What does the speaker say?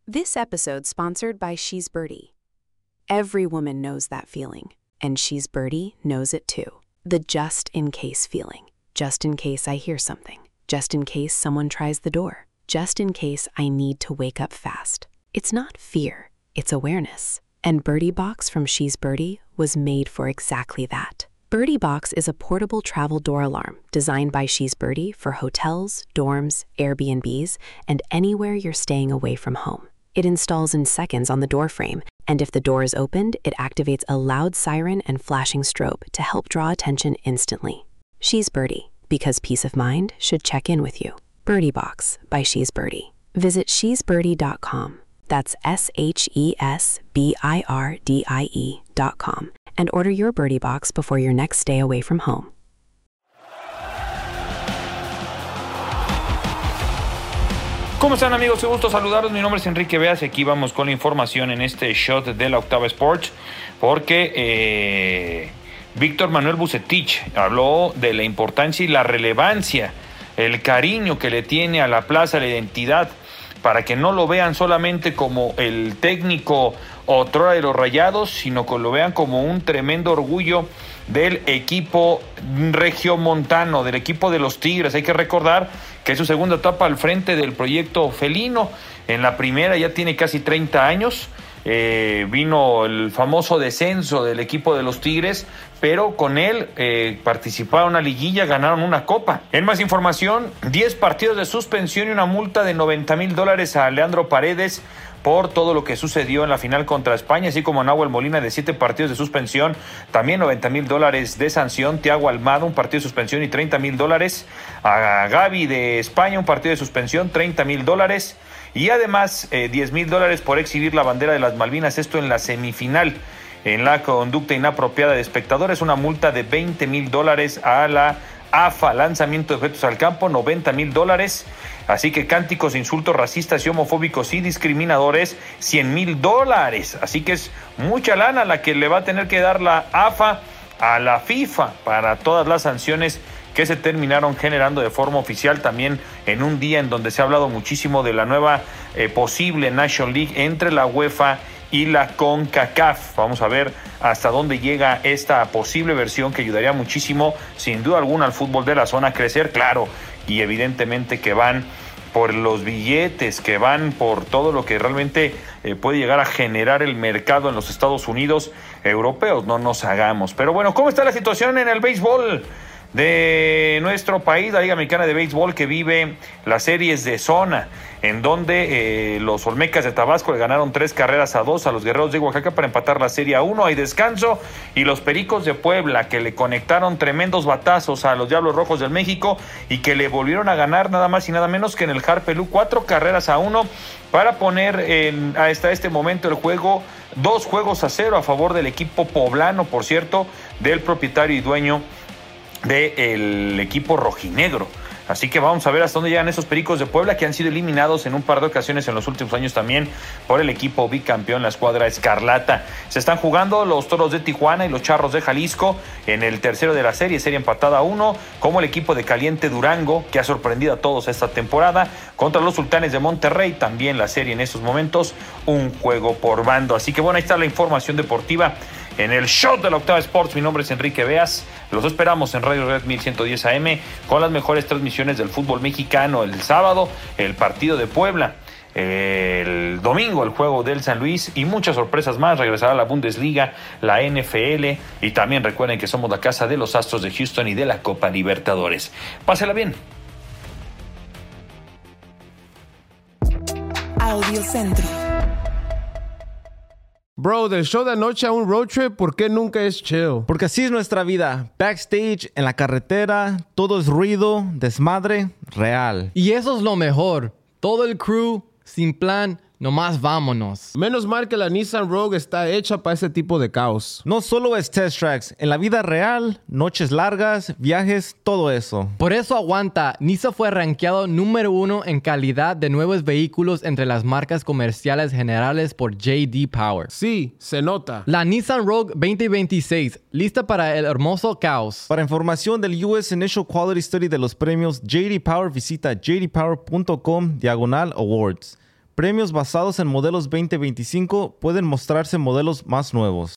This episode sponsored by She's Birdie. Every woman knows that feeling, and She's Birdie knows it too. The just-in-case feeling. Just in case I hear something. Just in case someone tries the door. Just in case I need to wake up fast. It's not fear, it's awareness. And Birdie Box from She's Birdie was made for exactly that. Birdie Box is a portable travel door alarm designed by She's Birdie for hotels, dorms, Airbnbs, and anywhere you're staying away from home. It installs in seconds on the door frame, and if the door is opened, it activates a loud siren and flashing strobe to help draw attention instantly. She's Birdie, because peace of mind should check in with you. Birdie Box by She's Birdie. Visit shesbirdie.com. That's SHESBIRDIE.com. And order your Birdie Box before your next stay away from home. ¿Cómo están, amigos? Qué gusto saludarlos. Mi nombre es Enrique Beas y aquí vamos con la información en este shot de la Octava Sports, porque Víctor Manuel Vucetich habló de la importancia y la relevancia, el cariño que le tiene a la plaza, la identidad, para que no lo vean solamente como el técnico otrora de los Rayados, sino que lo vean como un tremendo orgullo del equipo regiomontano, del equipo de los Tigres. Hay que recordar que es su segunda etapa al frente del proyecto felino. En la primera ya tiene casi 30 años. Vino el famoso descenso del equipo de los Tigres, pero con él participaron en una liguilla, ganaron una copa. En más información, 10 partidos de suspensión y una multa de $90,000 a Leandro Paredes por todo lo que sucedió en la final contra España, así como a Nahuel Molina de 7 partidos de suspensión, también $90,000 de sanción. Thiago Almada, un partido de suspensión y $30,000. A Gavi de España, un partido de suspensión, $30,000. Y además $10,000 por exhibir la bandera de las Malvinas, esto en la semifinal. En la conducta inapropiada de espectadores, una multa de $20,000 a la AFA, lanzamiento de objetos al campo, $90,000. Así que cánticos, insultos racistas y homofóbicos y discriminadores, $100,000. Así que es mucha lana la que le va a tener que dar la AFA a la FIFA para todas las sanciones que se terminaron generando de forma oficial, también en un día en donde se ha hablado muchísimo de la nueva posible National League entre la UEFA y la CONCACAF. Vamos a ver hasta dónde llega esta posible versión, que ayudaría muchísimo, sin duda alguna, al fútbol de la zona a crecer, claro, y evidentemente que van por los billetes, que van por todo lo que realmente puede llegar a generar el mercado en los Estados Unidos europeos, no nos hagamos. Pero bueno, ¿cómo está la situación en el béisbol de nuestro país? La Liga Mexicana de Béisbol, que vive las series de zona, en donde los Olmecas de Tabasco le ganaron 3-2 a los Guerreros de Oaxaca para empatar la serie a 1. Hay descanso. Y los Pericos de Puebla, que le conectaron tremendos batazos a los Diablos Rojos del México y que le volvieron a ganar nada más y nada menos que en el Harpelú 4-1 para poner hasta este momento el juego 2-0 a favor del equipo poblano, por cierto, del propietario y dueño del equipo rojinegro. Así que vamos a ver hasta dónde llegan esos Pericos de Puebla, que han sido eliminados en un par de ocasiones en los últimos años también por el equipo bicampeón, la escuadra escarlata. Se están jugando los Toros de Tijuana y los Charros de Jalisco en el tercero de la serie empatada a 1, como el equipo de Caliente Durango, que ha sorprendido a todos esta temporada, contra los Sultanes de Monterrey, también la serie en estos momentos, un juego por bando. Así que bueno, ahí está la información deportiva en el show de la Octava Sports. Mi nombre es Enrique Beas. Los esperamos en Radio Red 1110 AM con las mejores transmisiones del fútbol mexicano. El sábado, el partido de Puebla. El domingo, el juego del San Luis y muchas sorpresas más. Regresará la Bundesliga, la NFL, y también recuerden que somos la casa de los Astros de Houston y de la Copa Libertadores. Pásela bien. Audio Centro. Bro, del show de anoche a un road trip, ¿por qué nunca es chill? Porque así es nuestra vida. Backstage, en la carretera, todo es ruido, desmadre, real. Y eso es lo mejor. Todo el crew, sin plan, nomás vámonos. Menos mal que la Nissan Rogue está hecha para ese tipo de caos. No solo es test tracks. En la vida real, noches largas, viajes, todo eso. Por eso aguanta. Nissan fue rankeado número 1 en calidad de nuevos vehículos entre las marcas comerciales generales por J.D. Power. Sí, se nota. La Nissan Rogue 2026, lista para el hermoso caos. Para información del US Initial Quality Study de los premios J.D. Power, visita jdpower.com/awards. Premios basados en modelos 2025 pueden mostrarse modelos más nuevos.